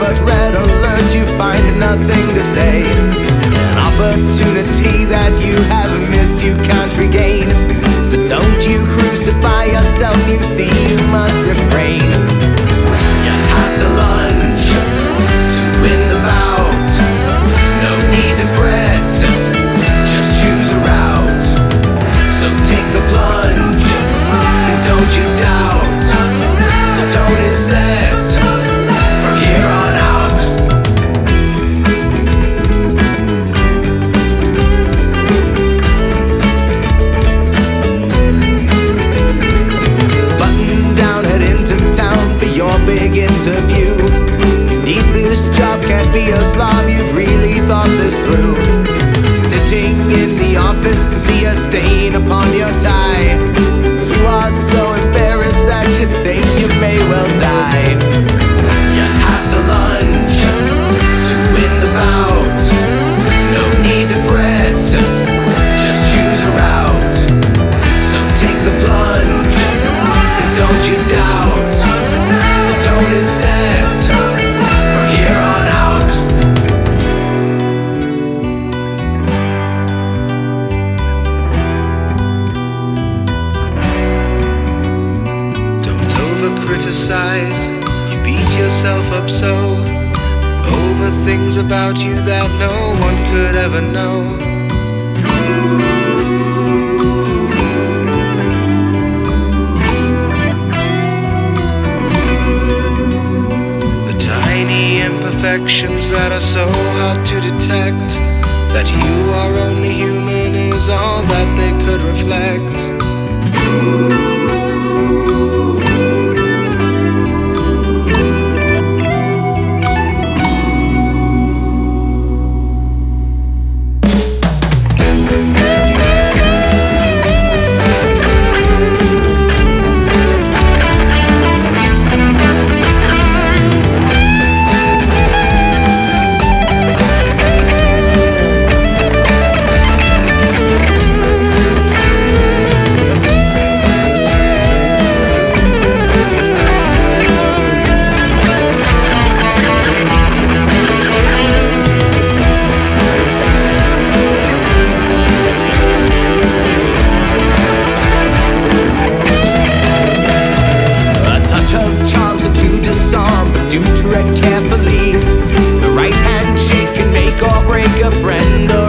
but red alert, you find nothing to say. An opportunity that you have missed, you can't regain. So don't you crucify yourself, you see you must refrain. You have to lunge to win the bout. No need to fret, just choose a route. So take the plunge, and don't you doubt. The tone is set from here on out. Button down, head into town for your big interview. You need this job, can't be a slob, you've really thought this through. Sitting in the office, see a stain upon your tie. You are so embarrassed that you think you may well die. You have to lunge to win the bout. No need to fret, just choose a route. So take the plunge, and don't you doubt. The tone is set from here on out. Don't over-criticize, you beat yourself up so over things about you that no one could ever know. The tiny imperfections that are so hard to detect, that you are only human is all that they could reflect. Carefully, the right handshake can make or break a friend or